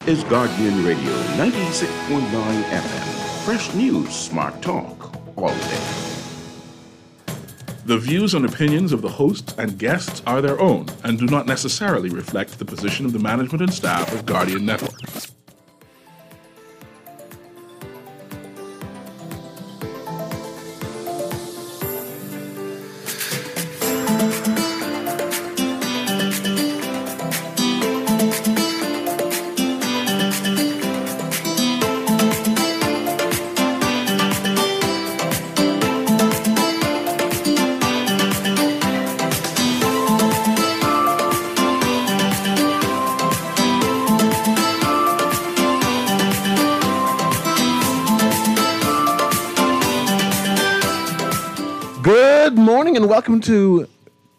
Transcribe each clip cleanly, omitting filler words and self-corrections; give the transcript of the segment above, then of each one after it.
is Guardian Radio 96.9 FM. Fresh news, smart talk, all day. The views and opinions of the hosts and guests are their own and do not necessarily reflect the position of the management and staff of Guardian Network. Good morning and welcome to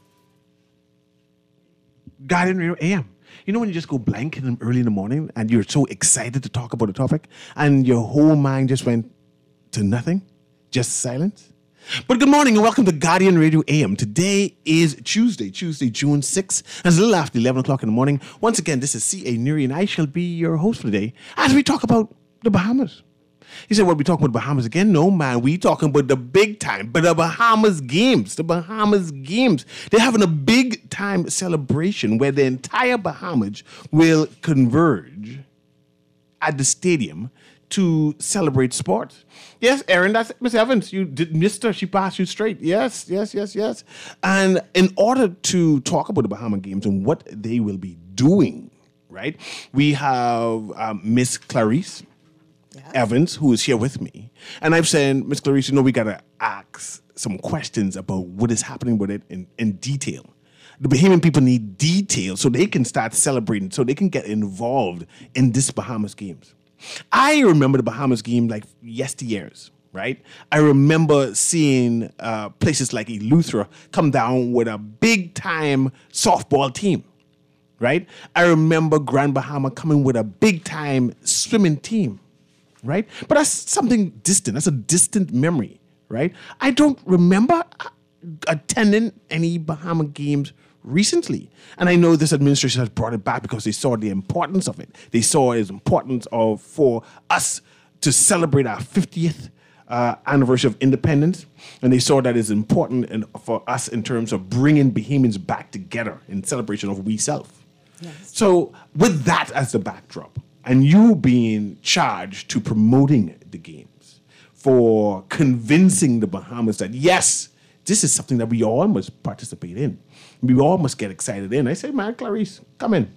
Guardian Radio AM. You know when you just go blank early in the morning and you're so excited to talk about a topic and your whole mind just went to nothing, just silence? But good morning and welcome to Guardian Radio AM. Today is Tuesday, June 6th, and it's a little after 11 o'clock in the morning. Once again, this is C.A. Nuri and I shall be your host for the day as we talk about the Bahamas. He said, what, we talking about the Bahamas again? No, man, we talking about the big time, but the Bahamas Games. The Bahamas Games. They're having a big time celebration where the entire Bahamas will converge at the stadium to celebrate sport. Yes, Erin, that's Miss Evans. You did, Mister. She passed you straight. Yes. And in order to talk about the Bahamas Games and what they will be doing, right, we have Miss Clarice Evans, who is here with me. And I've said, Miss Clarice, we got to ask some questions about what is happening with it in detail. The Bahamian people need detail so they can start celebrating, so they can get involved in this Bahamas Games. I remember the Bahamas Game like yesteryears, right? I remember seeing places like Eleuthera come down with a big-time softball team, right? I remember Grand Bahama coming with a big-time swimming team, right? But that's something distant. That's a distant memory, right? I don't remember attending any Bahama Games recently. And I know this administration has brought it back because they saw the importance of it. They saw its importance for us to celebrate our 50th anniversary of independence. And they saw that it's important for us in terms of bringing Bahamians back together in celebration of we self. Yes. So with that as the backdrop, and you being charged to promoting the games, for convincing the Bahamas that, yes, this is something that we all must participate in. We all must get excited in. I say, man, Clarice, come in.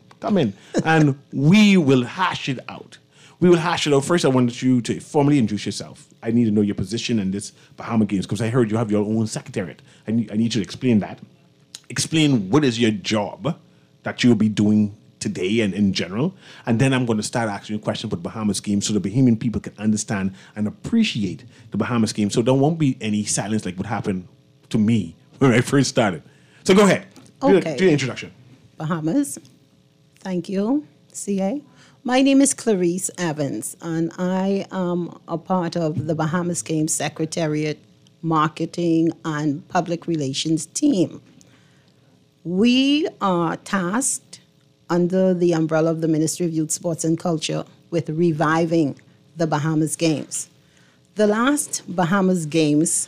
And we will hash it out. First, I wanted you to formally introduce yourself. I need to know your position in this Bahama Games because I heard you have your own secretariat. I need you to explain that. Explain what is your job that you'll be doing today and in general. And then I'm going to start asking you questions about the Bahamas Games so the Bahamian people can understand and appreciate the Bahamas Games so there won't be any silence like what happened to me when I first started. So go ahead. Okay. Do the introduction. Bahamas. Thank you, CA. My name is Clarice Evans, and I am a part of the Bahamas Games Secretariat Marketing and Public Relations team. We are tasked under the umbrella of the Ministry of Youth, Sports and Culture with reviving the Bahamas Games. The last Bahamas Games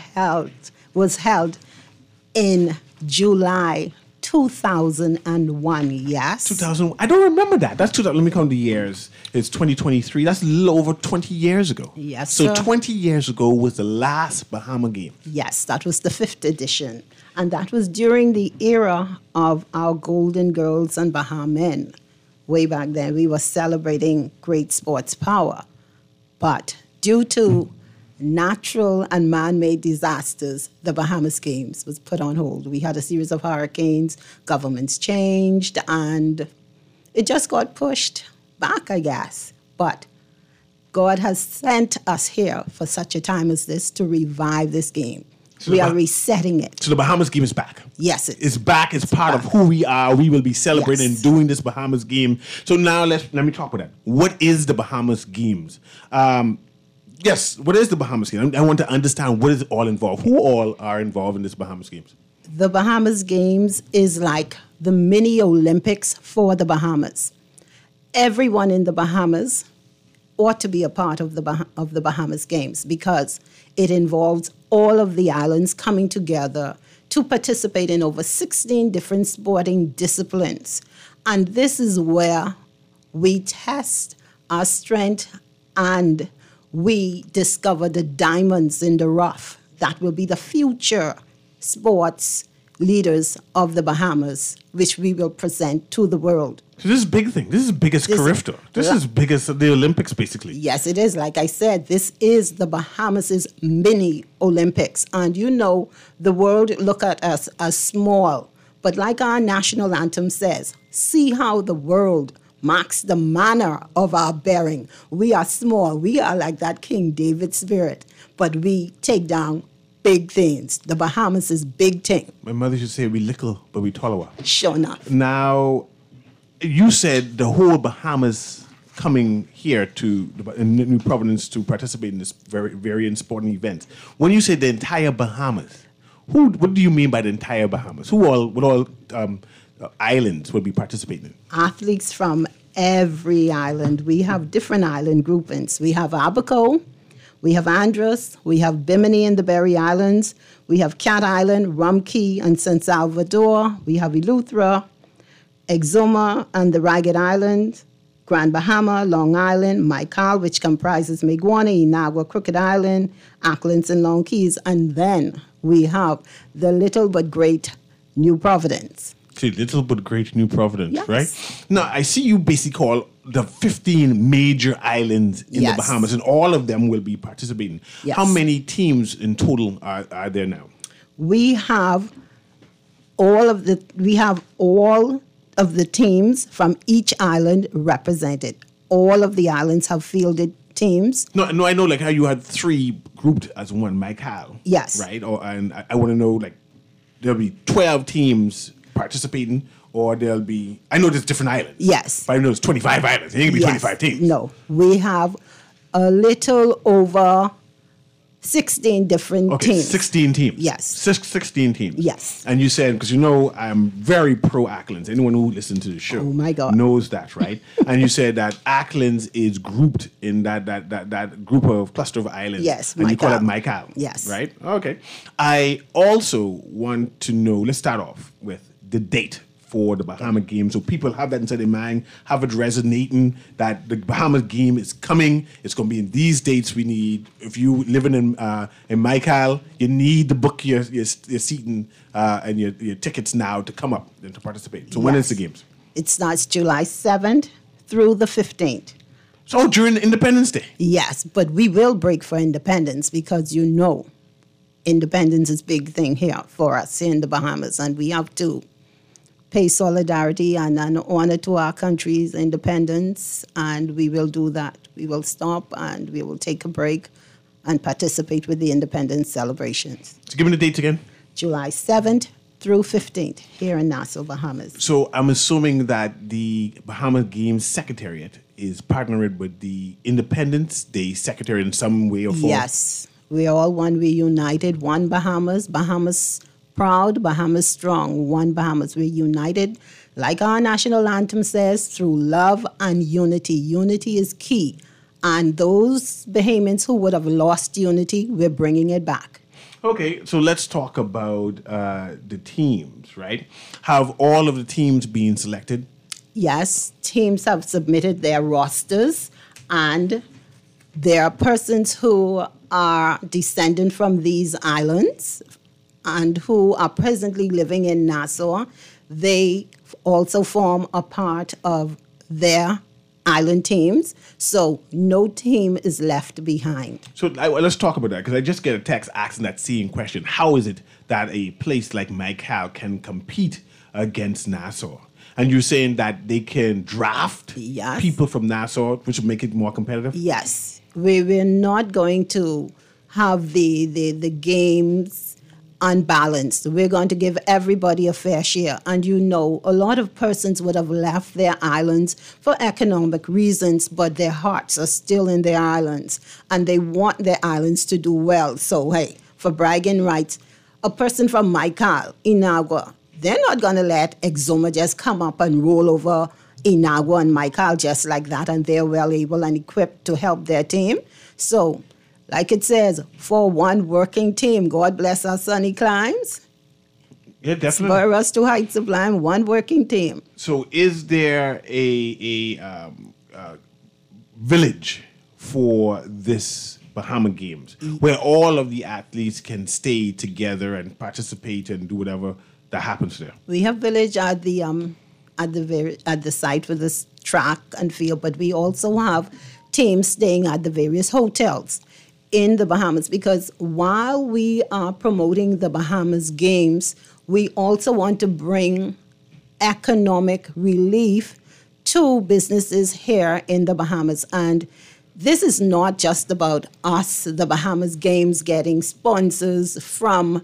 was held in July 2001, yes? 2000. I don't remember that. That's 2000. Let me count the years. It's 2023. That's a little over 20 years ago. Yes, So sir. 20 years ago was the last Bahama Game. Yes, that was the 5th edition. And that was during the era of our Golden Girls and Bahamen. Way back then, we were celebrating great sports power. But due to natural and man-made disasters, the Bahamas Games was put on hold. We had a series of hurricanes, governments changed, and it just got pushed back, I guess. But God has sent us here for such a time as this to revive this game. So we are resetting it. So the Bahamas Game is back. Yes, It's back. It's part of who we are. We will be celebrating Yes. and doing this Bahamas Game. So now let me talk about that. What is the Bahamas Games? Yes, what is the Bahamas Games? I want to understand what is all involved. Who all are involved in this Bahamas Games? The Bahamas Games is like the mini Olympics for the Bahamas. everyone in the Bahamas ought to be a part of the Bahamas Games because it involves all of the islands coming together to participate in over 16 different sporting disciplines. And this is where we test our strength and we discover the diamonds in the rough that will be the future sports leaders of the Bahamas, which we will present to the world. So this is a big thing. This is big as Carifta. This is big as the Olympics, basically. Yes, it is. Like I said, this is the Bahamas' mini Olympics. And you know, the world look at us as small. But like our national anthem says, see how the world marks the manner of our bearing. We are small. We are like that King David spirit. But we take down big things. The Bahamas is big thing. My mother used to say, we little, but we taller. Sure enough. Now, you said the whole Bahamas coming here to New Providence to participate in this very sporting event. When you say the entire Bahamas, what do you mean by the entire Bahamas? What all islands will be participating? Athletes from every island. We have different island groupings. We have Abaco, we have Andros, we have Bimini and the Berry Islands, we have Cat Island, Rum Key and San Salvador, we have Eleuthera, Exuma and the Ragged Island, Grand Bahama, Long Island, Maikal, which comprises Meguana, Inagua, Crooked Island, Acklins and Long Keys, and then we have the little but great New Providence. See, little but great New Providence, Yes. right? Now, I see you basically call the 15 major islands in the Yes. Bahamas, and all of them will be participating. Yes. How many teams in total are there now? We have all of the teams from each island represented. All of the islands have fielded teams. No, I know like how you had 3 grouped as one, Maikal. Yes. Right? And I want to know, like, there'll be 12 teams participating, or there'll be, I know there's different islands. Yes. But I know there's 25 islands. It ain't gonna be 25 teams. No, we have a little over 16 different Okay, teams. 16 teams. Yes. 16 teams. Yes. And you said, because you know I'm very pro Acklins. Anyone who listens to the show Oh, my God. knows that, right? And you said that Acklins is grouped in that group of cluster of islands. Yes, And you call it Maikal. Maikal. Yes. Right? Okay. I also want to know, let's start off with the date for the Bahama game, so people have that inside their mind, have it resonating that the Bahamas game is coming. It's going to be in these dates. We need, if you living in Maikal, you need to book your seating and your tickets now to come up and to participate. So when is the games? It starts July 7th through the 15th. So during Independence Day. Yes, but we will break for independence because you know independence is a big thing here for us here in the Bahamas, and we have to pay solidarity and an honor to our country's independence, and we will do that. We will stop and we will take a break and participate with the independence celebrations. So give me the dates again. July 7th through 15th here in Nassau, Bahamas. So I'm assuming that the Bahama Games Secretariat is partnering with the Independence Day Secretariat in some way or form. Yes, we are all one. We united. One Bahamas. Bahamas proud, Bahamas strong. One Bahamas. We're united, like our national anthem says, through love and unity. Unity is key. And those Bahamians who would have lost unity, we're bringing it back. Okay, so let's talk about the teams, right? Have all of the teams been selected? Yes, teams have submitted their rosters, and there are persons who are descendant from these islands and who are presently living in Nassau. They also form a part of their island teams, so no team is left behind. So let's talk about that, because I just get a text asking that same question. How is it that a place like Maikal can compete against Nassau? And you're saying that they can draft Yes. people from Nassau, which will make it more competitive? Yes, we're not going to have the games unbalanced. We're going to give everybody a fair share. And you know, a lot of persons would have left their islands for economic reasons, but their hearts are still in their islands and they want their islands to do well. So, hey, for bragging rights, a person from Maikal, Inagua, they're not going to let Exuma just come up and roll over Inagua and Michael just like that, and they're well able and equipped to help their team. So, like it says, for one working team, God bless our sunny climes. Yeah, definitely. Spur us to heights sublime, one working team. So, is there a village for this Bahama Games where all of the athletes can stay together and participate and do whatever that happens there? We have village at the site for this track and field, but we also have teams staying at the various hotels in the Bahamas, because while we are promoting the Bahamas Games, we also want to bring economic relief to businesses here in the Bahamas. And this is not just about us, the Bahamas Games, getting sponsors from,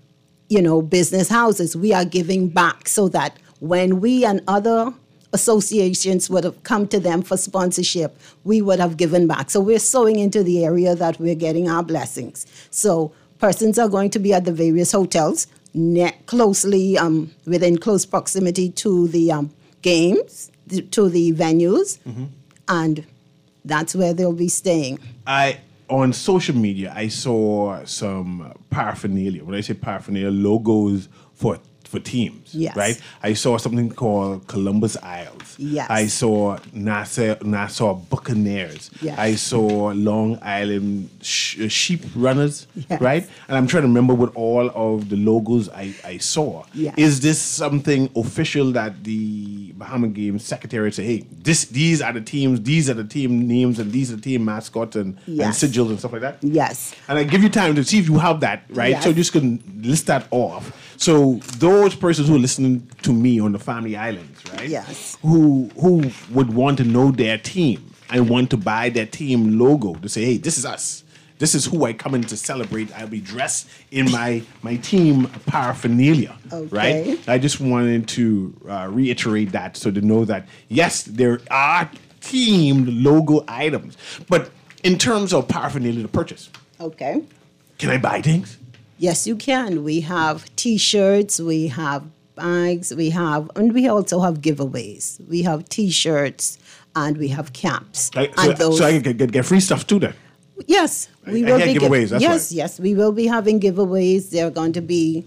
business houses. We are giving back so that when we and other associations would have come to them for sponsorship, we would have given back. So we're sowing into the area that we're getting our blessings. So persons are going to be at the various hotels, closely within close proximity to the games, to the venues, and that's where they'll be staying. On social media, I saw some paraphernalia. When I say paraphernalia, logos for teams, yes. Right? I saw something called Columbus Isles. Yes. I saw Nassau Buccaneers. Yes. I saw Long Island Sheep Runners, yes. Right? And I'm trying to remember what all of the logos I saw. Yes. Is this something official that the Bahama Games Secretary say, hey, these are the teams, these are the team names, and these are the team mascots and sigils and stuff like that? Yes. And I give you time to see if you have that, right? Yes. So you just can list that off. So those persons who are listening to me on the Family Islands, right? Yes. Who would want to know their team and want to buy their team logo to say, hey, this is us. This is who I come in to celebrate. I'll be dressed in my team paraphernalia, Okay. right? I just wanted to reiterate that so to know that, yes, there are themed logo items. But in terms of paraphernalia to purchase, Okay. can I buy things? Yes, you can. We have T-shirts, we have bags, and we also have giveaways. We have T-shirts and we have caps. So And I can get free stuff too then? yes, we I will get be giveaways, that's yes, why. yes, we will be having giveaways. There are going to be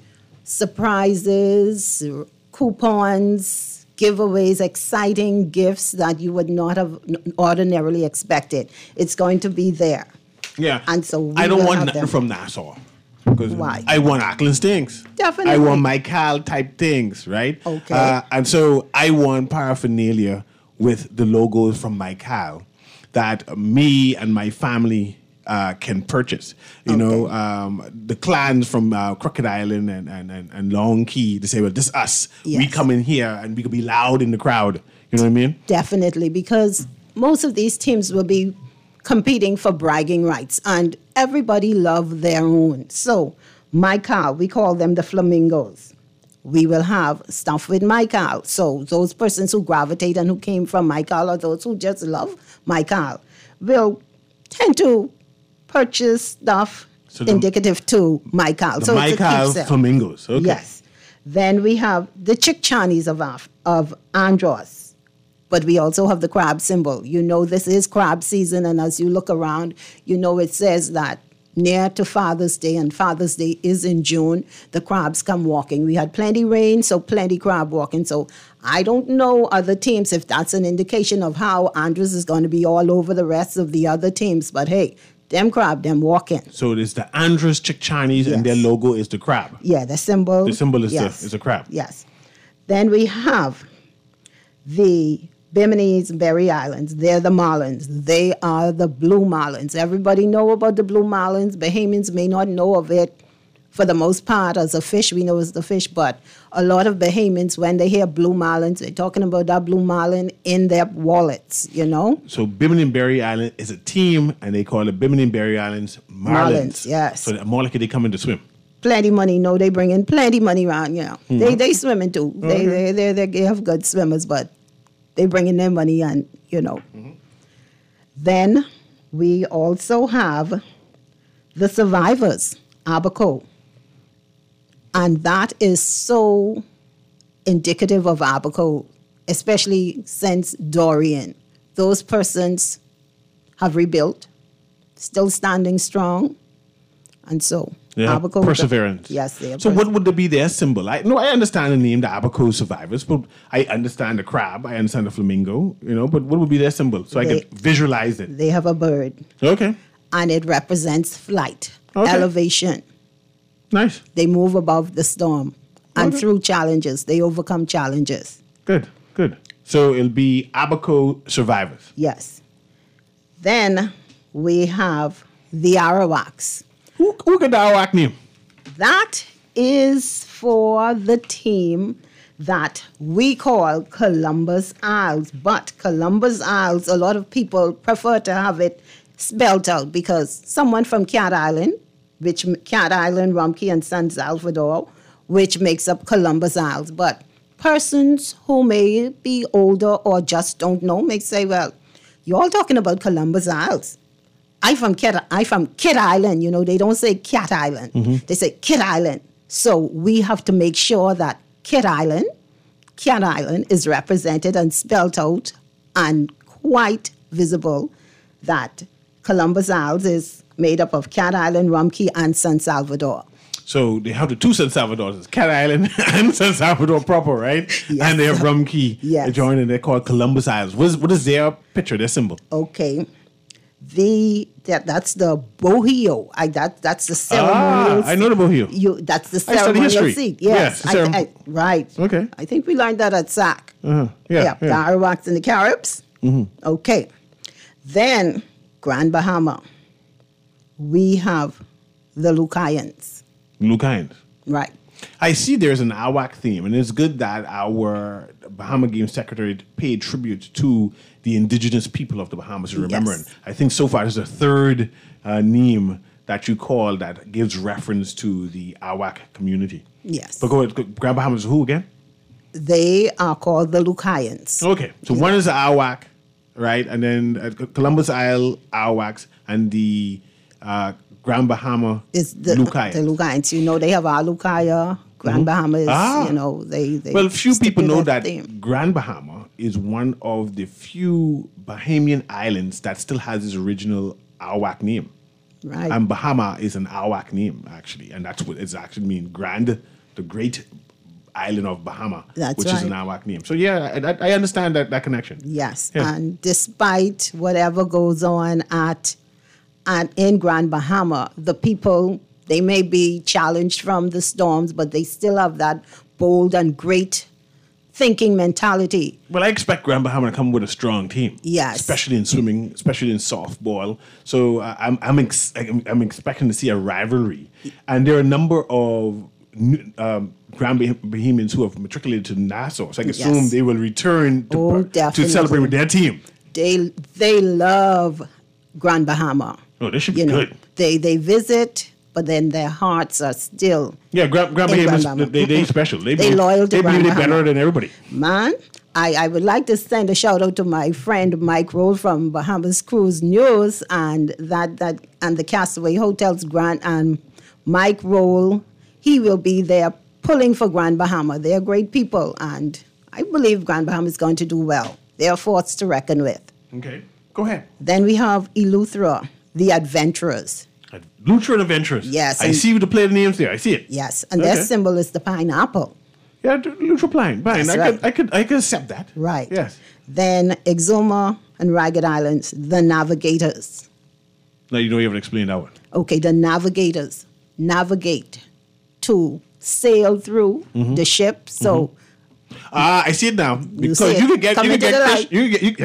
surprises, coupons, giveaways, exciting gifts that you would not have ordinarily expected. It's going to be there. Yeah. And so I don't will want have nothing them. from Nassau. Because Why? I want Auckland things. Definitely. I want Michael type things, right? Okay. And so I want paraphernalia with the logos from Michael that me and my family can purchase. You know, the clans from Crooked Island and Long Key, they say, well, this is us. Yes. We come in here and we can be loud in the crowd. You know what I mean? Definitely, because most of these teams will be competing for bragging rights, and everybody love their own. So, Michael, we call them the flamingos. We will have stuff with Michael. So those persons who gravitate and who came from Michael, or those who just love Michael, will tend to purchase stuff indicative to Michael. The So it's a Michael keepsake. Flamingos. Okay. Yes. Then we have the Chickchanis of Andros. But we also have the crab symbol. You know this is crab season, and as you look around, you know it says that near to Father's Day, and Father's Day is in June, the crabs come walking. We had plenty rain, so plenty crab walking. So I don't know other teams if that's an indication of how Andros is going to be all over the rest of the other teams. But hey, them crab, them walking. So there's the Andros Chickchanis, and their Yes. logo is the crab. Yeah, the symbol. The symbol is yes. is a crab. Yes. Then we have the Bimini's Berry Islands. They're the marlins. They are the blue marlins. Everybody know about the blue marlins. Bahamians may not know of it for the most part as a fish. We know it's the fish, but a lot of Bahamians, when they hear blue marlins, they're talking about that blue marlin in their wallets, you know? So Bimini and Berry Island is a team, and they call it Bimini and Berry Islands Marlins. Marlins, yes. So more likely they come in to swim. Plenty money. No, they bring in plenty money around, you know. They swimming too. They have good swimmers, but they bring in their money and, you know. Then we also have the Survivors, Abaco. And that is so indicative of Abaco. especially since Dorian. Those persons have rebuilt, still standing strong, and so Abaco, perseverance. Yes, they have. So what would be their symbol? I understand the name, the Abaco survivors, but I understand the crab, I understand the flamingo, but what would be their symbol? So I could visualize it. They have a bird. Okay. And it represents flight, Okay. elevation. Nice. They move above the storm and through challenges. They overcome challenges. Good. So it'll be Abaco survivors. Yes. Then we have the Arawaks. Who got the Arawak name? That is for the team that we call Columbus Isles. But Columbus Isles, a lot of people prefer to have it spelled out because someone from Cat Island, Rumpke and San Salvador, which makes up Columbus Isles. But persons who may be older or just don't know may say, well, you're all talking about Columbus Isles. I'm from Kit Island. They don't say Cat Island. Mm-hmm. They say Kit Island. So we have to make sure that Cat Island is represented and spelled out and quite visible that Columbus Isles is made up of Cat Island, Rumpke, and San Salvador. So they have the two San Salvadors, Cat Island and San Salvador proper, right? Yes. And they have Rumpke Yes. joined, and they're called Columbus Isles. What is their picture, their symbol? Okay. That's the bohio. That's the ceremonial. I know the bohio. That's the I study ceremonial history. seat. Yes, Yes, right. Okay. I think we learned that at SAC. Yeah. The Arawaks and the Caribs. Mm-hmm. Okay. Then Grand Bahama. We have the Lucayans. Lucayans. Right. I see there's an Arawak theme, and it's good that our Bahama Game Secretary paid tribute to the indigenous people of the Bahamas in remembering. Yes. I think so far there's a third name that you call that gives reference to the Arawak community. Yes. But go ahead, Grand Bahamas, who again? They are called the Lucayans. Okay, so one is the Arawak, right? And then Columbus Isle Arawaks and the Grand Bahama Is the Lucayans. The Lucayans. They have our Lucaya, Grand Bahama is, they Well, few stick people with know that theme. Grand Bahama is one of the few Bahamian islands that still has its original Arawak name. Right. And Bahama is an Arawak name, actually. And that's what it actually means. Grand, the great island of Bahama, That's which is an right. Arawak name. So, yeah, I understand that connection. Yes. Yeah. And despite whatever goes on in Grand Bahama, the people, they may be challenged from the storms, but they still have that bold and great thinking mentality. Well, I expect Grand Bahama to come with a strong team. Yes. Especially in swimming, especially in softball. So I'm expecting to see a rivalry. And there are a number of Grand Bahamians who have matriculated to Nassau. So I assume Yes. they will return to Definitely. celebrate with their team. They love Grand Bahama. Oh, this should be good. They visit, but then their hearts are still. Yeah, Grand Grand Bahamians, Bahama. they special. They loyal to they Grand believe they're Bahama. better than everybody. Man, I would like to send a shout out to my friend Mike Roll from Bahamas Cruise News and the Castaway Hotels Grand and Mike Roll. He will be there pulling for Grand Bahama. They're great people, and I believe Grand Bahama is going to do well. They are force to reckon with. Okay, go ahead. Then we have Eleuthera, the Adventurers. Lutheran Adventurers. Yes, I and- see the play the names there. I see it. Yes, and their Okay. symbol is the pineapple. Yeah, Lutheran Pine. That's I could accept that. Right. Yes. Then Exuma and Ragged Islands, the Navigators. Now you don't even explain that one. Okay, the Navigators navigate to sail through the ship. So I see it now. Because see it. you could get, Come you could into the get, light.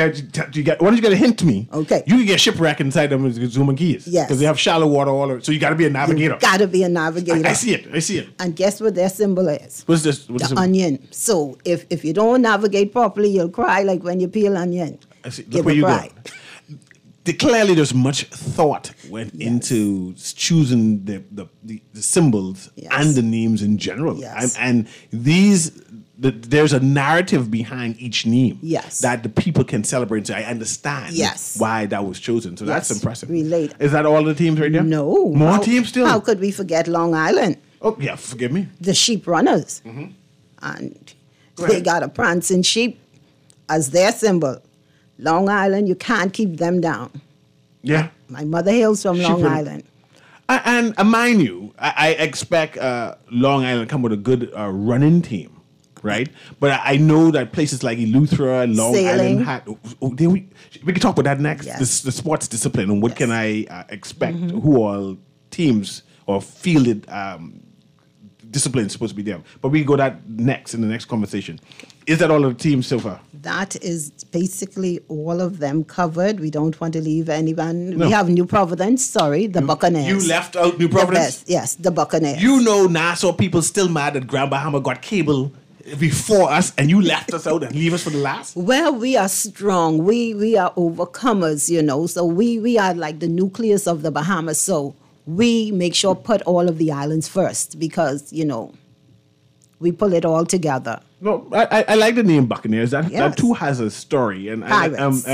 why don't you get a hint to me? Okay. You can get shipwrecked inside them with Zoom and Keys. Yes. Because they have shallow water all over. So you got to be a navigator. got to be a navigator. I see it. And guess what their symbol is? What's this? What's The this? onion. So if you don't navigate properly, you'll cry like when you peel onion. I see. Give Look where a you cry. go. Clearly, there's much thought went into choosing the symbols Yes. and the names in general. Yes. And there's a narrative behind each name. Yes. That the people can celebrate and say, I understand Yes. why that was chosen. So that's Yes. impressive. Relate. Is that all the teams right there? No. More teams still? How could we forget Long Island? Oh, yeah, forgive me. The sheep runners. Mm-hmm. And Go they ahead. got a prancing sheep as their symbol. Long Island, you can't keep them down. Yeah. My mother hails from Long pretty- Island. And mind you, I expect Long Island come with a good running team, right? But I know that places like Eleuthera and Long Sailing. Island had. We can talk about that next. Yes. The sports discipline and what Yes. can I expect? Who all teams or fielded discipline is supposed to be there? But we go that next in the next conversation. Is that all of the teams so far? That is basically all of them covered. We don't want to leave anyone. No. We have New Providence, the Buccaneers. You left out New The Providence. best, yes, the Buccaneers. You know Nassau people still mad that Grand Bahama got cable before us and you left us out and leave us for the last? Well, we are strong. We are overcomers, So we are like the nucleus of the Bahamas. So we make sure put all of the islands first because, we pull it all together. No, I like the name Buccaneers. That Yes. too has a story. And Pirates.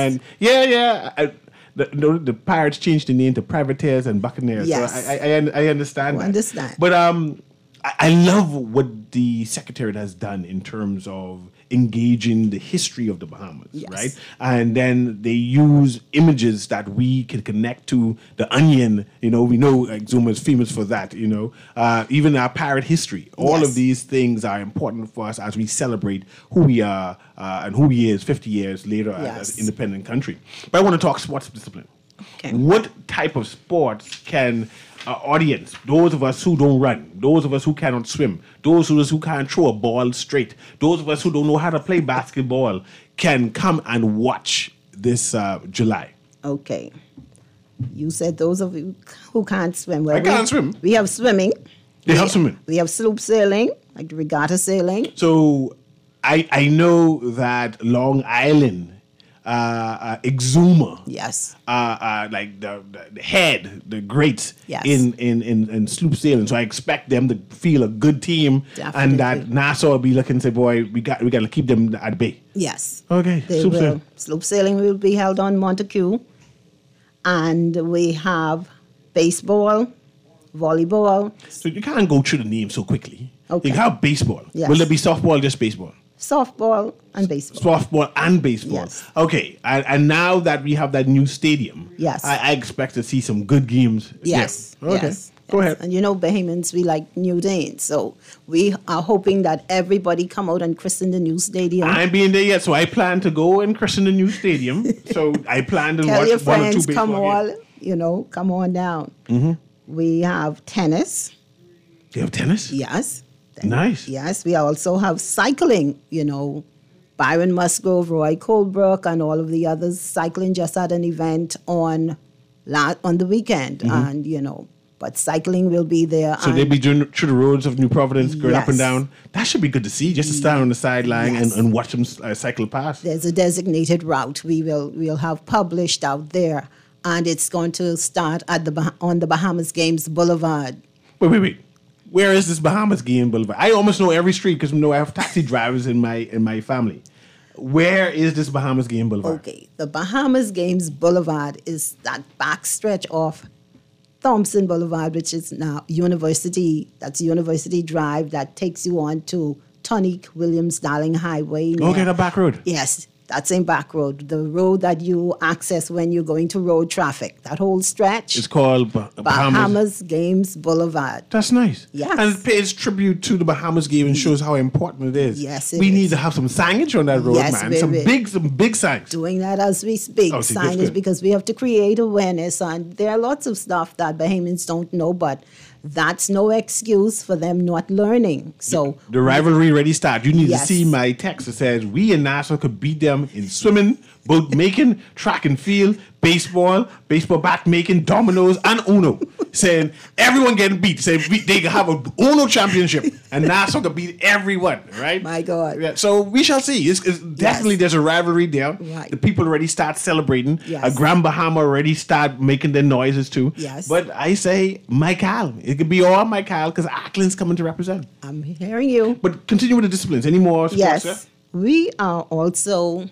the Pirates changed the name to Privateers and Buccaneers. Yes. So I understand. I that. understand. But I love what the Secretariat has done in terms of engaging the history of the Bahamas, Yes. right? And then they use images that we can connect to the Onion. We know Exuma is famous for that. Even our pirate history. All Yes. of these things are important for us as we celebrate who we are and who we is 50 years later as an independent country. But I want to talk sports discipline. Okay. What type of sports can our audience, those of us who don't run, those of us who cannot swim, those of us who can't throw a ball straight, those of us who don't know how to play basketball, can come and watch this July? Okay. You said those of you who can't swim. Well, I can't swim. We have swimming. They have swimming. We have sloop sailing, like regatta sailing. So I know that Long Island, Exuma, Yes. like the head, the greats Yes. in sloop sailing. So I expect them to feel a good team, and that Definitely. Nassau will be looking and say, "Boy, we got to keep them at bay." Yes. Okay, They sloop will. sailing. Sloop sailing will be held on Montague. And we have baseball, volleyball, So you can't go through the names so quickly. Okay. You have baseball. Yes. Will there be softball? Just baseball. softball, and baseball. Softball and baseball. Yes. Okay, and now that we have that new stadium, Yes. I expect to see some good games. Yes. there. Okay. Yes. Go ahead. And Bahamians, we like new Danes. So we are hoping that everybody come out and christen the new stadium. I ain't been there yet, so I plan to go and christen the new stadium. So I plan to Tell watch your one or two friends, come baseball games. all, come on down. Mm-hmm. We have tennis. You have tennis? Yes. Nice. Yes, we also have cycling, Byron Musgrove, Roy Colebrook, and all of the others. Cycling just had an event on the weekend, and, but cycling will be there. So and they'll be doing through the roads of New Providence, going up and Yes. down. That should be good to see, just to stand on the sideline Yes. and watch them cycle past. there's a designated route we'll have published out there, and it's going to start at on the Bahamas Games Boulevard. Wait. Where is this Bahamas Game Boulevard? I almost know every street because I have taxi drivers in my family. Where is this Bahamas Game Boulevard? Okay, the Bahamas Games Boulevard is that backstretch of Thompson Boulevard, which is now University. That's University Drive that takes you on to Tonique Williams Darling Highway. Okay, the back road. Yes, that's in back road. The road that you access when you're going to road traffic. That whole stretch. It's called Bahamas. Bahamas Games Boulevard. That's nice. Yes. And it pays tribute to the Bahamas Game and shows how important it is. Yes, it we is. need to have some signage on that road, Yes, man. we Some will. big signs. Doing that as we speak, Oh, see, that's signage, good. because we have to create awareness. And there are lots of stuff that Bahamians don't know, but that's no excuse for them not learning. So The rivalry ready start. You need Yes. to see my text that says we in Nassau could beat them in swimming, boat making, track and field, baseball bat making, dominoes, and Uno. Saying everyone getting beat. Saying they can have a Uno championship and Nassau could beat everyone, right? My God. Yeah, so we shall see. It's definitely there's a rivalry there. Right. The people already start celebrating. Yes. Grand Bahama already start making their noises too. Yes. But I say Michael. It could be all Michael because Ackland's coming to represent. I'm hearing you. But continue with the disciplines. Any more sports? Yes. Yeah? We are also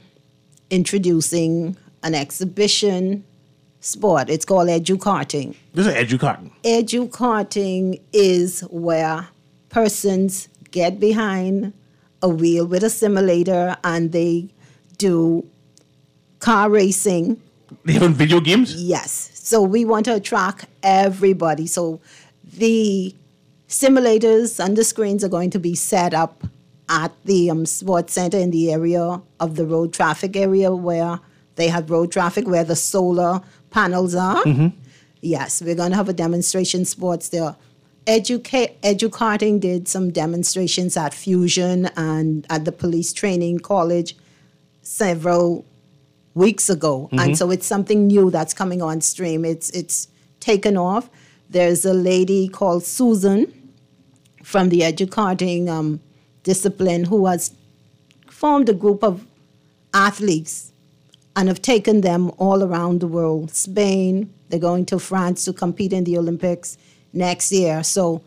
introducing an exhibition sport. It's called edu-karting. This is edu-karting. Edu-karting is where persons get behind a wheel with a simulator and they do car racing. They have video games? Yes. So we want to attract everybody. So the simulators and the screens are going to be set up at the sports center in the area of the road traffic area where they have road traffic, where the solar panels are. Yes, we're going to have a demonstration sports there. Educarting did some demonstrations at Fusion and at the police training college several weeks ago. And so it's something new that's coming on stream. It's taken off. There's a lady called Susan from the Educarting discipline who has formed a group of athletes and have taken them all around the world. Spain, they're going to France to compete in the Olympics next year. So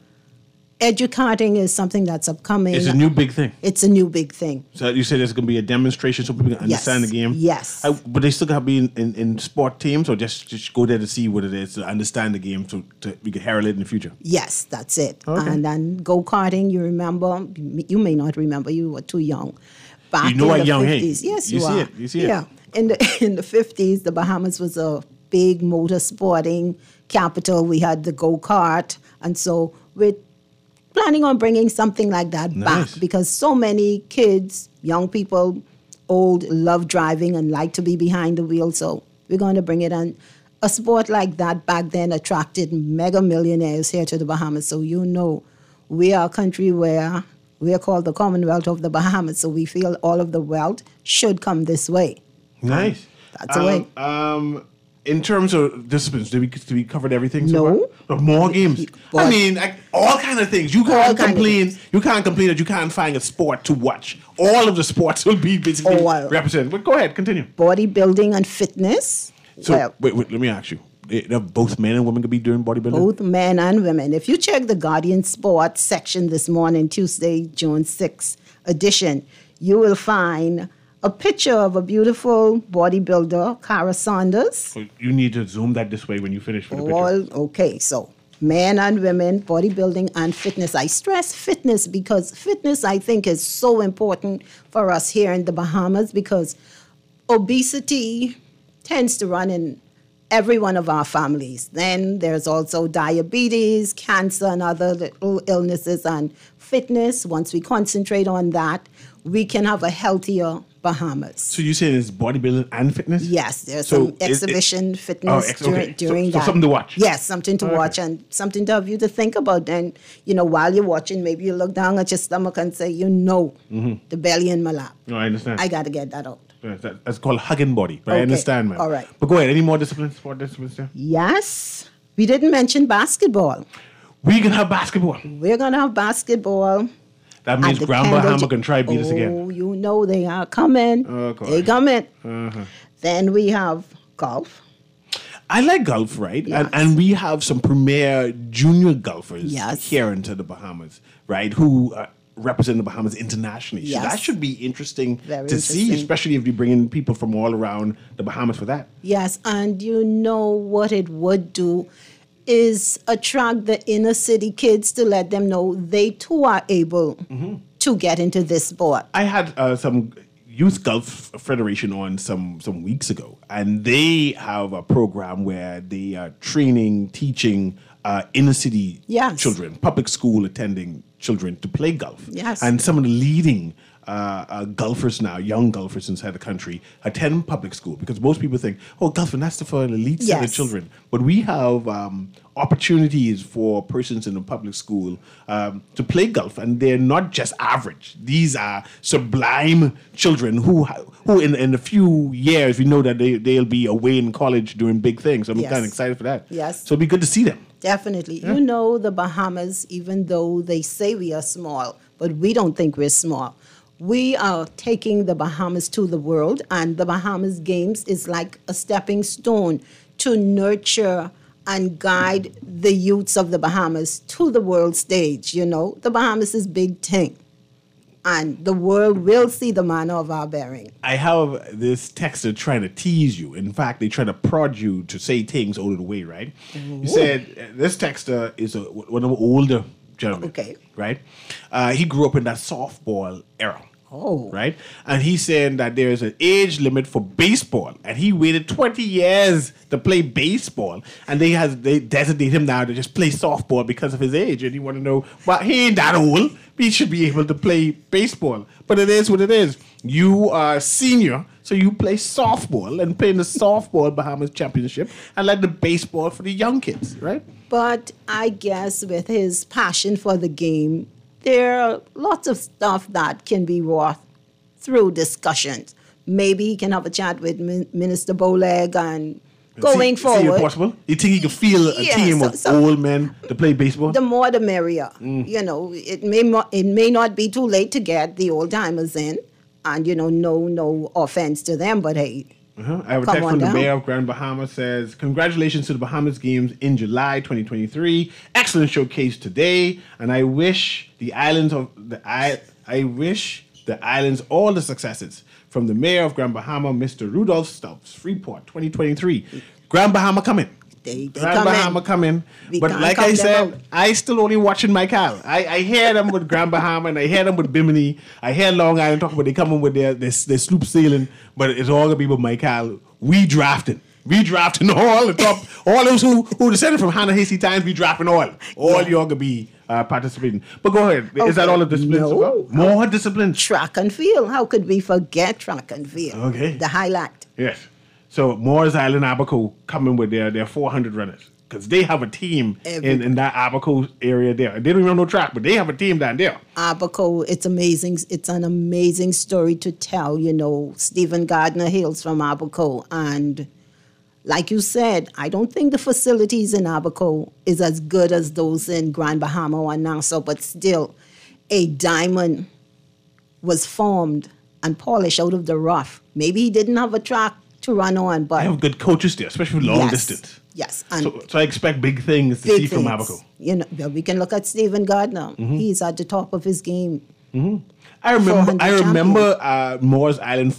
educarting is something that's upcoming. It's a new big thing. It's a new big thing. So you said there's going to be a demonstration so people can understand the game? Yes. But they still got to be in sport teams, or just go there to see what it is, to understand the game, so we can herald it in the future? Yes, that's it. Okay. And then go-karting, you remember, you may not remember, you were too young. Back You know in I'm the young, hey. 50s. Yes, You you see are. it, you see it. Yeah. In the 50s, the Bahamas was a big motor sporting capital. We had the go-kart. And so we're planning on bringing something like that Nice. back, because so many kids, young people, old, love driving and like to be behind the wheel. So we're going to bring it on. A sport like that back then attracted mega millionaires here to the Bahamas. So you know, we are a country where we are called the Commonwealth of the Bahamas. So we feel all of the wealth should come this way. Nice. That's the way. In terms of disciplines, did we covered everything? So No. far? Or more games. But- I mean, all kind of things. You All can't kind of complain. things. You can't complain that you can't find a sport to watch. All of the sports will be basically All. represented. But go ahead, continue. Bodybuilding and fitness. So Well, wait, let me ask you. Both men and women could be doing bodybuilding? both men and women. If you check the Guardian Sports section this morning, Tuesday, June 6th edition, you will find a picture of a beautiful bodybuilder, Cara Saunders. So you need to zoom that this way when you finish with the picture. All okay. So men and women, bodybuilding and fitness. I stress fitness because fitness, I think, is so important for us here in the Bahamas, because obesity tends to run in every one of our families. Then there's also diabetes, cancer, and other little illnesses. And fitness, once we concentrate on that, we can have a healthier Bahamas. So you saying it's bodybuilding and fitness? Yes, there's So some exhibition fitness okay. during So that. something to watch. Yes, something to Okay. watch and something to have you to think about. And, while you're watching, maybe you look down at your stomach and say, the belly in my lap. No, I understand. I got to get that out. That's called hugging body. But I Okay. understand, man. All right. But go ahead. Any more disciplines? Sport disciplines there? Yes, we didn't mention basketball. We can have basketball. We're going to have basketball. That means at the Grand Kendall Bahama Gym. can try beat us again. Oh, you know they are coming. Oh, God. They coming. Then we have golf. I like golf, right? Yes. And we have some premier junior golfers Yes. here into the Bahamas, right? Who represent the Bahamas internationally. So Yes. that should be interesting Very to see, interesting. especially if you bring in people from all around the Bahamas for that. Yes, and you know what it would do is attract the inner city kids to let them know they too are able to get into this sport. I had some Youth Golf Federation on some weeks ago, and they have a program where they are training, teaching inner city Yes. children, public school attending children to play golf. Yes. And some of the leading golfers now, young golfers inside the country, attend public school, because most people think, oh, golfing, that's for an elite set of Yes. children. But we have opportunities for persons in the public school to play golf, and they're not just average. These are sublime children who in a few years, we know that they'll be away in college doing big things. I'm Yes. kind of excited for that. Yes. So it'll be good to see them. Definitely. You know, the Bahamas, even though they say we are small, but we don't think we're small. We are taking the Bahamas to the world, and the Bahamas Games is like a stepping stone to nurture and guide the youths of the Bahamas to the world stage. The Bahamas is big thing, and the world will see the manner of our bearing. I have this texter trying to tease you. In fact, they try to prod you to say things out of the way, right? You said this texter is one of the older gentlemen. Okay. Right? He grew up in that softball era. Oh. Right? And he's saying that there is an age limit for baseball. And he waited 20 years to play baseball. And they designate him now to just play softball because of his age. And you want to know, well, he ain't that old. He should be able to play baseball. But it is what it is. You are a senior, so you play softball and play in the softball Bahamas Championship and like the baseball for the young kids, right? But I guess with his passion for the game, there are lots of stuff that can be wrought through discussions. Maybe he can have a chat with Minister Bowleg and going forward. See it possible? You think he can feel a team of old men to play baseball? The more the merrier. You know, it may not be too late to get the old timers in, and you know, no offense to them, but hey. I have a text from the mayor of Grand Bahama says, congratulations to the Bahamas Games in July 2023. Excellent showcase today. And I wish the islands all the successes from the mayor of Grand Bahama, Mr. Rudolph Stubbs, Freeport 2023. Grand Bahama coming. They Grand Bahama coming. But like I said, I still only watching Michael. I hear them with Grand Bahama and I hear them with Bimini. I hear Long Island talk about they coming with their sloop sailing, but it's all gonna be with Michael. We drafting all the top, all those who descended from Hannah Hasty times. We drafting all y'all gonna be participating. But go ahead. Is that all the disciplines? No. More disciplines. Track and field. How could we forget track and field? Okay. The highlight. Yes. So Moores Island Abaco coming with their 400 runners because they have a team in that Abaco area there. They don't even have no track, but they have a team down there. Abaco, it's amazing. It's an amazing story to tell. You know, Stephen Gardner hails from Abaco, and like you said, I don't think the facilities in Abaco is as good as those in Grand Bahama or Nassau, but still, a diamond was formed and polished out of the rough. Maybe he didn't have a track to run on, but I have good coaches there, especially long distance. Yes, and so I expect big things to see from Abaco. You know, we can look at Stephen Gardner. He's at the top of his game. I remember Moores Island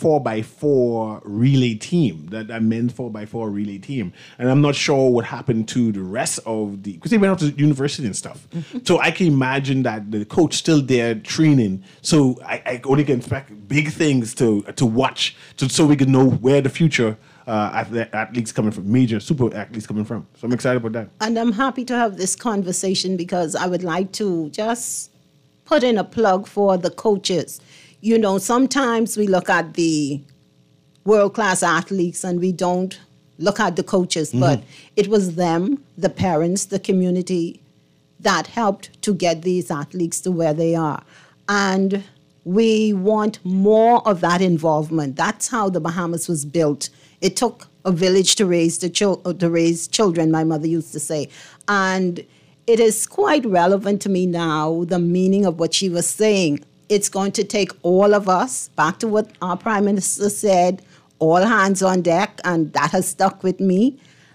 4x4 relay team, that men's 4x4 relay team, and I'm not sure what happened to the rest of because they went out to university and stuff. So I can imagine that the coach still there training. So I only can expect big things to watch, so we can know where the future athletes coming from, major super athletes coming from. So I'm excited about that. And I'm happy to have this conversation because I would like to just put in a plug for the coaches. You know, sometimes we look at the world-class athletes and we don't look at the coaches, but it was them, the parents, the community that helped to get these athletes to where they are. And we want more of that involvement. That's how the Bahamas was built. It took a village to raise children, my mother used to say. And it is quite relevant to me now, the meaning of what she was saying. It's going to take all of us, back to what our Prime Minister said, all hands on deck, and that has stuck with me.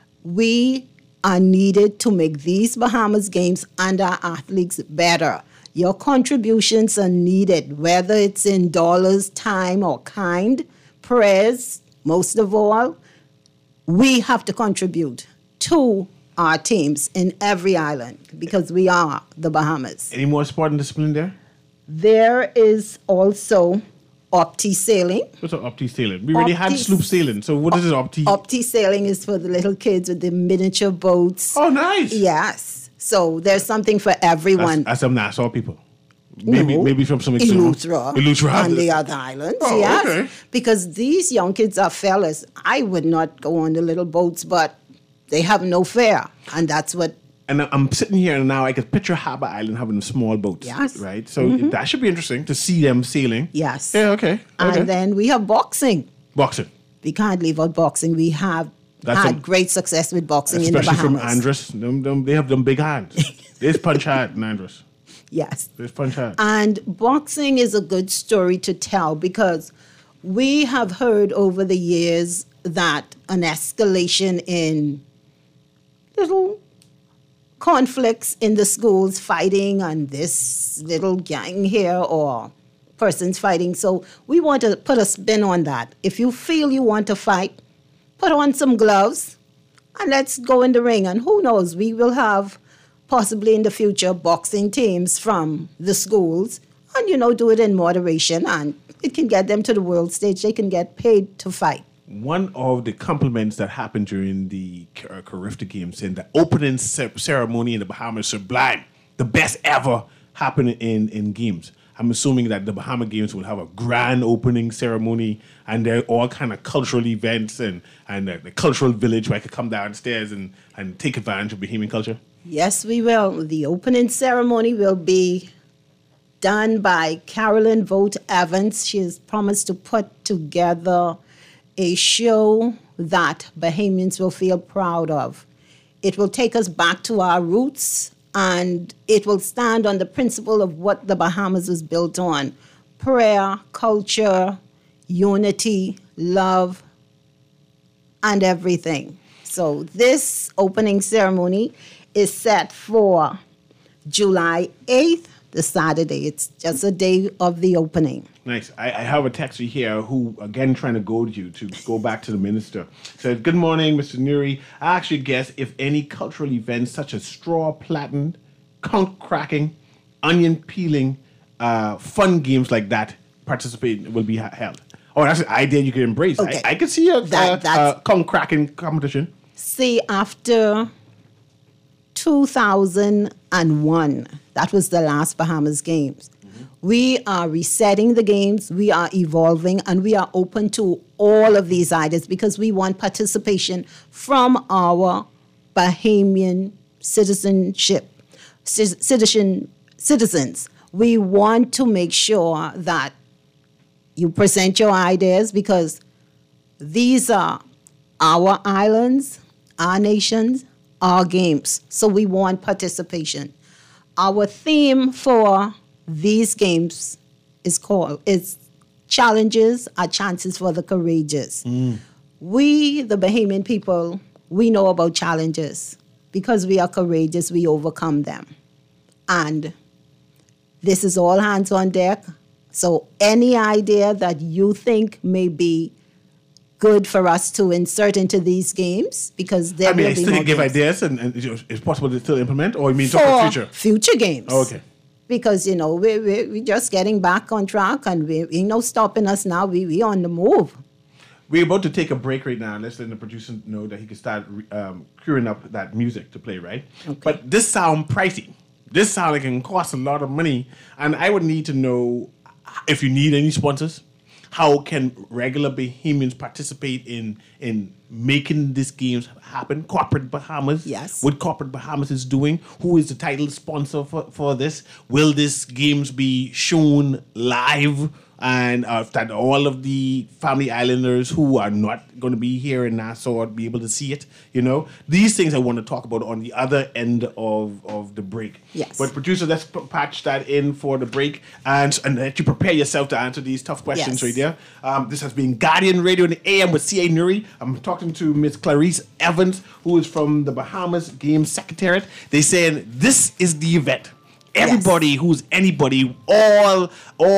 We are needed to make these Bahamas Games and our athletes better. Your contributions are needed, whether it's in dollars, time, or kind, prayers. Most of all, we have to contribute to our teams in every island because we are the Bahamas. Any more sport and discipline there? There is also opti sailing. What's opti sailing? We already had sloop sailing, so what is opti? Opti sailing is for the little kids with the miniature boats. Oh, nice. Yes. So there's something for everyone. That's some Nassau people. Maybe from some Eleuthera and the other islands. Oh, yes. Okay. Because these young kids are fellas. I would not go on the little boats, but they have no fare, and that's what. And I'm sitting here and now I could picture Harbour Island having small boats. Yes. Right? So that should be interesting to see them sailing. Yes. Yeah, okay. And then we have boxing. Boxing. We can't leave out boxing. We have had great success with boxing in the Bahamas. Especially from Andros. They have them big hands. There's punch hard in Andros. Yes. There's punch hard. And boxing is a good story to tell because we have heard over the years that an escalation in little conflicts in the schools, fighting and this little gang here or persons fighting. So we want to put a spin on that. If you feel you want to fight, put on some gloves and let's go in the ring. And who knows, we will have possibly in the future boxing teams from the schools and, do it in moderation and it can get them to the world stage. They can get paid to fight. One of the compliments that happened during the Carifta Games in the opening ceremony in the Bahamas, sublime, the best ever happened in games. I'm assuming that the Bahama Games will have a grand opening ceremony, and there are all kind of cultural events and the cultural village where I could come downstairs and take advantage of Bahamian culture. Yes, we will. The opening ceremony will be done by Carolyn Vogt Evans. She has promised to put together a show that Bahamians will feel proud of. It will take us back to our roots, and it will stand on the principle of what the Bahamas was built on: prayer, culture, unity, love, and everything. So this opening ceremony is set for July 8th, the Saturday. It's just a day of the opening. Nice. I have a texter here who, again, trying to goad you to go back to the minister. Said, good morning, Mr. Nuri. I actually guess if any cultural events such as straw plaiting, conch cracking, onion peeling, fun games like that will be held. Oh, that's an idea you can embrace. Okay. I could see a conch cracking competition. See, after 2001, that was the last Bahamas Games. We are resetting the games, we are evolving, and we are open to all of these ideas because we want participation from our Bahamian citizens. We want to make sure that you present your ideas because these are our islands, our nations, our games. So we want participation. Our theme for these games is challenges are chances for the courageous. We, the Bahamian people, we know about challenges. Because we are courageous, we overcome them. And this is all hands on deck. So any idea that you think may be good for us to insert into these games, because there will be more games. I still give ideas and it's possible to still implement, or you mean for future? Future games. Oh, okay. Because, we're just getting back on track and we ain't no stopping us now. We on the move. We're about to take a break right now. Let's let the producer know that he can start queuing up that music to play, right? Okay. But this sound pricey. This sound like it can cost a lot of money. And I would need to know if you need any sponsors. How can regular Bahamians participate in making these games happen? Corporate Bahamas. Yes. What Corporate Bahamas is doing. Who is the title sponsor for this? Will these games be shown live? And that all of the family islanders who are not going to be here in Nassau be able to see it, These things I want to talk about on the other end of the break. Yes. But producer, let's patch that in for the break and let you prepare yourself to answer these tough questions right there. This has been Guardian Radio in the AM with C.A. Nuri. I'm talking to Miss Clarice Evans, who is from the Bahamas Games Secretariat. They're saying this is the event. Everybody who's anybody, all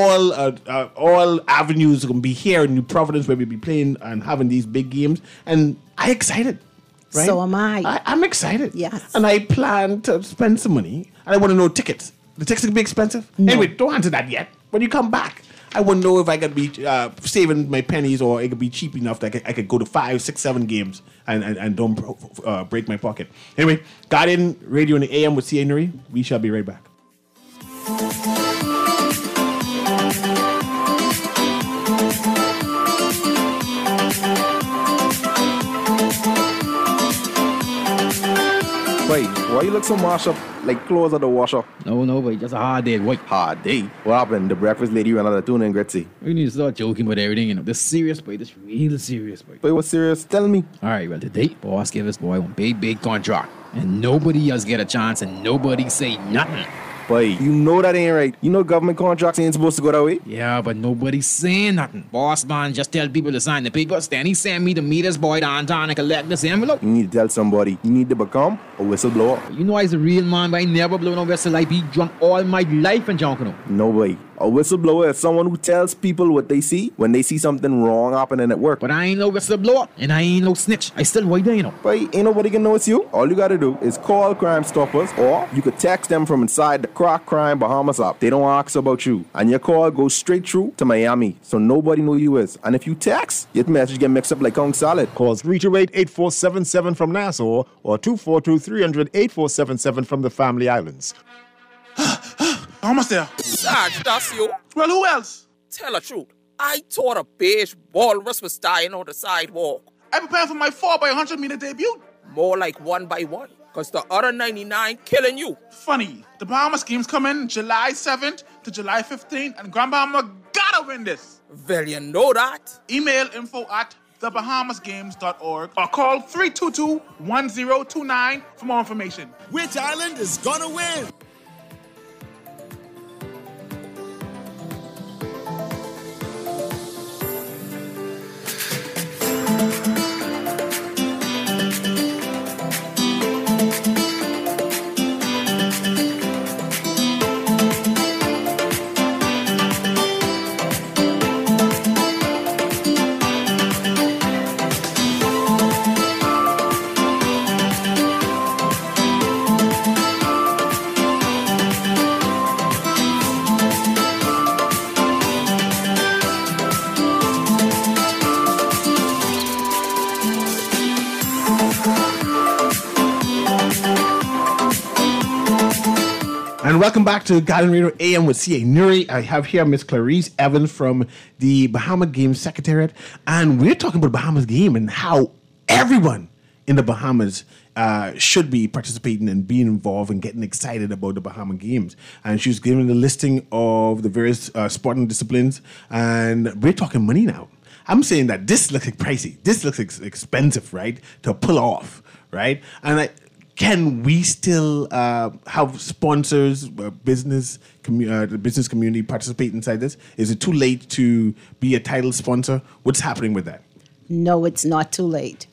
avenues are going to be here in New Providence where we'll be playing and having these big games. And I'm excited. Right? So am I. I'm excited. Yes. And I plan to spend some money. And I want to know tickets. The tickets can be expensive? No. Anyway, don't answer that yet. When you come back, I want to know if I could be saving my pennies or it could be cheap enough that I could go to 5, 6, 7 games and don't break my pocket. Anyway, Guardian Radio in the AM with C.A. Nuri. We shall be right back. Boy, why you look so mashed up like clothes at the washer? No, boy, just a hard day, boy. Hard day? What happened? The breakfast lady ran out of tuna and Gretzi. We need to start joking about everything, This serious, boy. This real serious, boy. Boy, what's serious? Tell me. All right, well, today, boss gave us, boy, one big contract. And nobody else get a chance and nobody say nothing. Boy, you know that ain't right. You know government contracts ain't supposed to go that way. Yeah, but nobody's saying nothing. Boss man just tell people to sign the papers. Then he send me to meet his boy downtown and collect this envelope. You need to tell somebody. You need to become a whistleblower. You know I's a real man, but I never blow no whistle. I be drunk all my life and junk, No, boy. A whistleblower is someone who tells people what they see when they see something wrong happening at work. But I ain't no whistleblower, and I ain't no snitch. I still white there, you know. But ain't nobody can know it's you. All you gotta do is call Crime Stoppers, or you could text them from inside the Crack Crime Bahamas app. They don't ask about you, and your call goes straight through to Miami, so nobody know you is. And if you text, your message get mixed up like Kong Salad. Calls 328-8477 from Nassau or 242-300-8477 from the Family Islands. Almost there. Sarge, that's you. Well, who else? Tell the truth. I thought a beige walrus was dying on the sidewalk. I'm preparing for my 4x100-meter debut. More like 1 by 1. Because the other 99 killing you. Funny, the Bahamas games come in July 7th to July 15th, and Grand Bahama gotta win this. Well, you know that. Email info@thebahamasgames.org or call 322-1029 for more information. Which island is gonna win? And welcome back to Garden Radio AM with C.A. Nuri. I have here Miss Clarice Evans from the Bahama Games Secretariat. And we're talking about Bahamas game and how everyone in the Bahamas should be participating and being involved and getting excited about the Bahama Games. And she was giving the listing of the various sporting disciplines. And we're talking money now. I'm saying that this looks like pricey. This looks expensive, right? To pull off, right? And can we still have sponsors, the business community participate inside this? Is it too late to be a title sponsor? What's happening with that? No, it's not too late.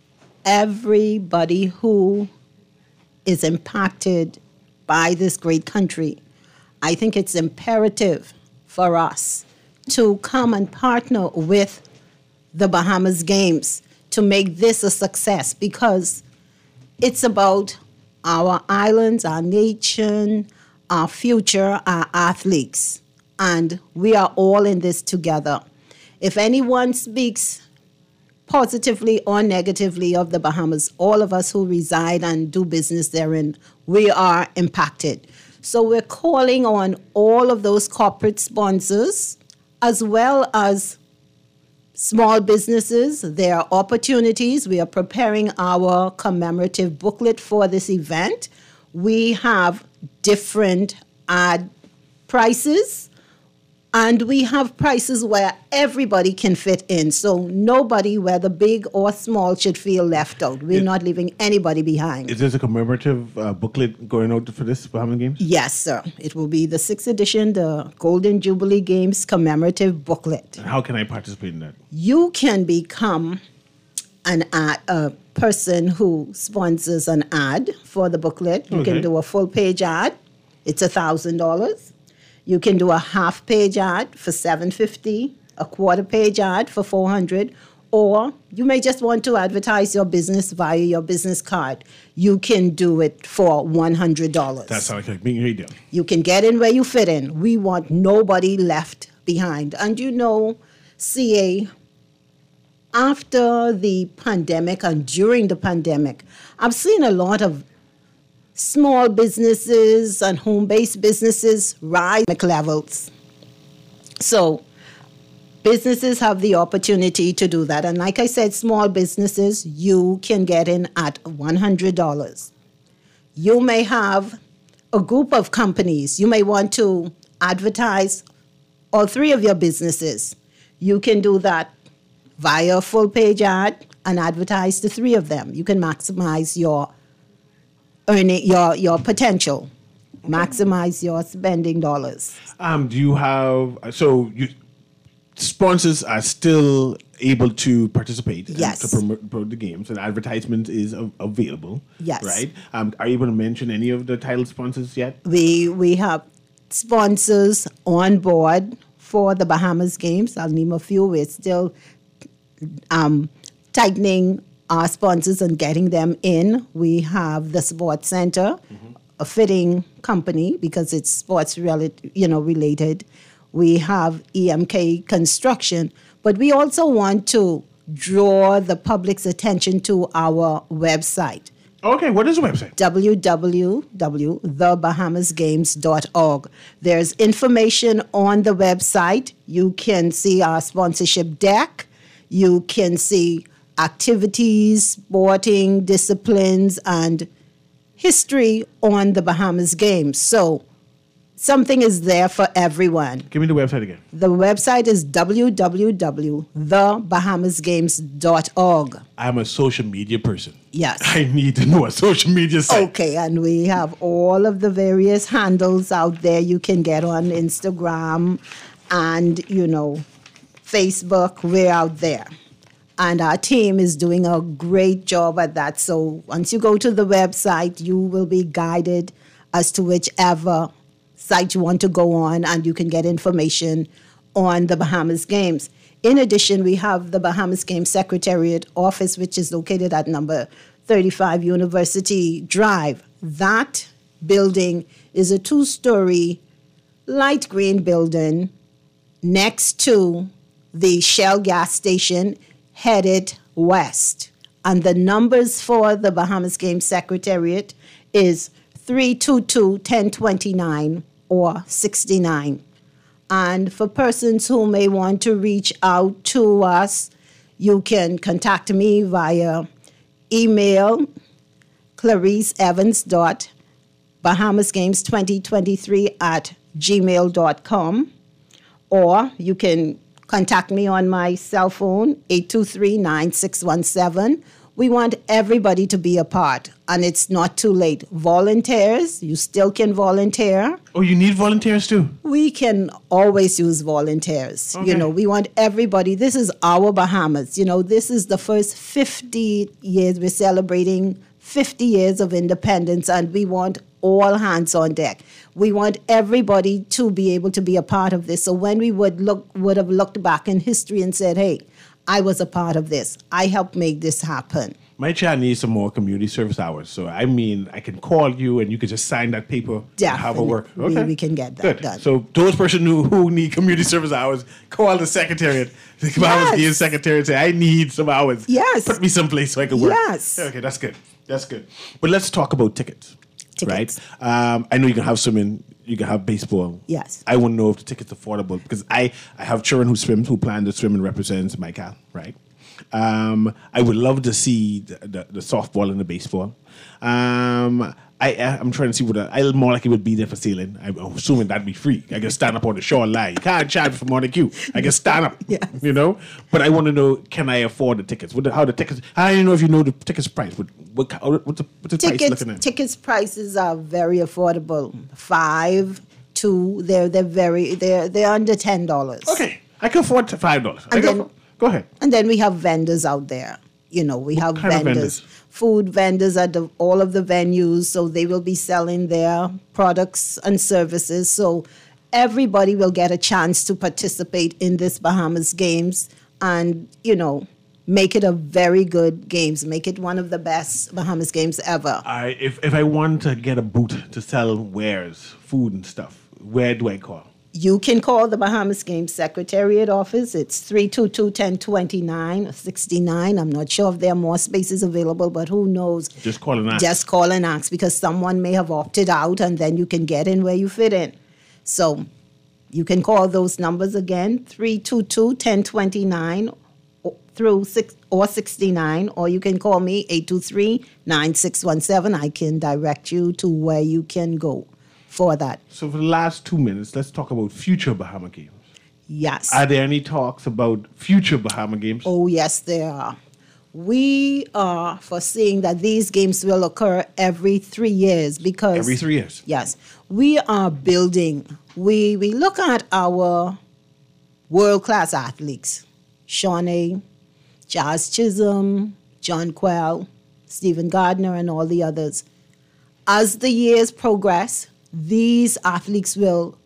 Everybody who is impacted by this great country, I think it's imperative for us to come and partner with the Bahamas Games to make this a success, because it's about our islands, our nation, our future, our athletes, and we are all in this together. If anyone speaks positively or negatively of the Bahamas, all of us who reside and do business therein, we are impacted. So we're calling on all of those corporate sponsors as well as small businesses. There are opportunities. We are preparing our commemorative booklet for this event. We have different ad prices, and we have prices where everybody can fit in. So nobody, whether big or small, should feel left out. We're not leaving anybody behind. Is there a commemorative booklet going out for this Bahama Games? Yes, sir. It will be the 6th edition, the Golden Jubilee Games commemorative booklet. And how can I participate in that? You can become a person who sponsors an ad for the booklet. You can do a full page ad. It's $1,000. You can do a half page ad for $750, a quarter page ad for $400, or you may just want to advertise your business via your business card. You can do it for $100. That sounds like being a deal. You can get in where you fit in. We want nobody left behind. And you know, CA, after the pandemic and during the pandemic, I've seen a lot of small businesses and home-based businesses rise levels. So businesses have the opportunity to do that. And like I said, small businesses, you can get in at $100. You may have a group of companies. You may want to advertise all three of your businesses. You can do that via a full-page ad and advertise the three of them. You can maximize your earning, your potential, maximize your spending dollars. Do you have sponsors are still able to participate? Yes. To promote the games, and advertisement is available. Yes. Right. Are you able to mention any of the title sponsors yet? We have sponsors on board for the Bahamas Games. I'll name a few. We're still tightening our sponsors and getting them in. We have the Sports Center, a fitting company because it's sports related. We have EMK Construction, but we also want to draw the public's attention to our website. Okay, what is the website? www.thebahamasgames.org. There's information on the website. You can see our sponsorship deck. You can see activities, sporting disciplines, and history on the Bahamas Games. So something is there for everyone. Give me the website again. The website is www.thebahamasgames.org. I'm a social media person. Yes. I need to know a social media site. Okay, and we have all of the various handles out there you can get on Instagram and, Facebook. We're out there. And our team is doing a great job at that. So once you go to the website, you will be guided as to whichever site you want to go on, and you can get information on the Bahamas Games. In addition, we have the Bahamas Games Secretariat office, which is located at number 35 University Drive. That building is a 2-story light green building next to the Shell gas station headed west. And the numbers for the Bahamas Games Secretariat is 322-1029 or 69. And for persons who may want to reach out to us, you can contact me via email, clariceevans.bahamasgames2023@gmail.com, or you can contact me on my cell phone, 823-9617. We want everybody to be a part, and it's not too late. Volunteers, you still can volunteer. Oh, you need volunteers too? We can always use volunteers. Okay. We want everybody. This is our Bahamas. This is the first 50 years. We're celebrating 50 years of independence, and we want all hands on deck. We want everybody to be able to be a part of this. So when we would have looked back in history and said, hey, I was a part of this. I helped make this happen. My child needs some more community service hours. So, I can call you and you can just sign that paper and have it work. Definitely. Okay. We can get that Good. done. So, those persons who need community service hours, call the secretariat. The Bahamas Games Secretariat and say, I need some hours. Yes. Put me someplace so I can work. Yes. Okay, that's good. That's good. But let's talk about tickets. Tickets. Right? I know you can have swimming, you can have baseball. Yes. I want to know if the ticket's affordable because I have children who swim, who plan to swim and represents Michael, right? I would love to see the softball and the baseball. I'm trying to see I more like it would be there for sailing. I'm assuming that'd be free. I can stand up on the shoreline. You can't charge for more than you. I can stand up. Yes. But I want to know, can I afford the tickets? How the tickets? I don't know if you know the tickets price. What's the price looking at? Tickets prices are very affordable. $5 to they're under $10. Okay, I can afford $5. Go ahead. And then we have vendors out there. We have vendors. Food vendors at all of the venues, so they will be selling their products and services. So everybody will get a chance to participate in this Bahamas Games and, make it a very good games. Make it one of the best Bahamas Games ever. If I want to get a booth to sell wares, food and stuff, where do I call? You can call the Bahamas Games Secretariat office. It's 322-1029 or 69. I'm not sure if there are more spaces available, but who knows? Just call and ask. Just call and ask because someone may have opted out and then you can get in where you fit in. So you can call those numbers again, 322-1029 or 69, or you can call me, 823-9617. I can direct you to where you can go for that. So for the last 2 minutes, let's talk about future Bahama Games. Yes. Are there any talks about future Bahama Games? Oh, yes, there are. We are foreseeing that these games will occur every 3 years because... Every 3 years? Yes. We are building. We look at our world-class athletes. Shawnee, Jazz Chisholm, John Quell, Stephen Gardner, and all the others. As the years progress, these athletes will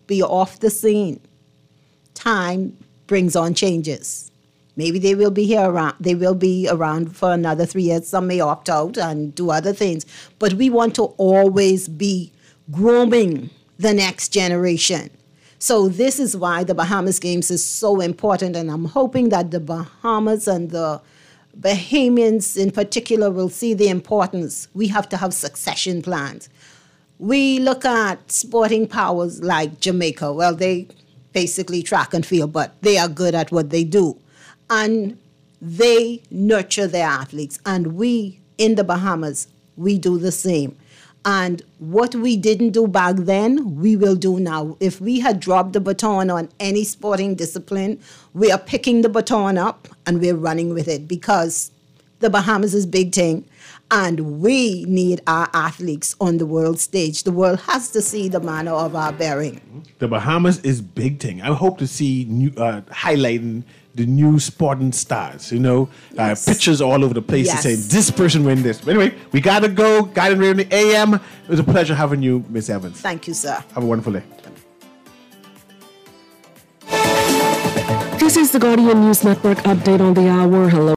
be off the scene. Time brings on changes. Maybe they will be around for another 3 years. Some may opt out and do other things. But we want to always be grooming the next generation. So this is why the Bahamas Games is so important, and I'm hoping that the Bahamas and the Bahamians in particular will see the importance. We have to have succession plans. We look at sporting powers like Jamaica. Well, they basically track and field, but they are good at what they do. And they nurture their athletes. And we, in the Bahamas, we do the same. And what we didn't do back then, we will do now. If we had dropped the baton on any sporting discipline, we are picking the baton up and we're running with it, because the Bahamas is big thing. And we need our athletes on the world stage. The world has to see the manner of our bearing. The Bahamas is big thing. I hope to see highlighting the new sporting stars, Yes. pictures all over the place Yes. to say, this person win this. But anyway, we got to go. Guardian Radio AM. It was a pleasure having you, Miss Evans. Thank you, sir. Have a wonderful day. This is the Guardian News Network update on the hour. Hello.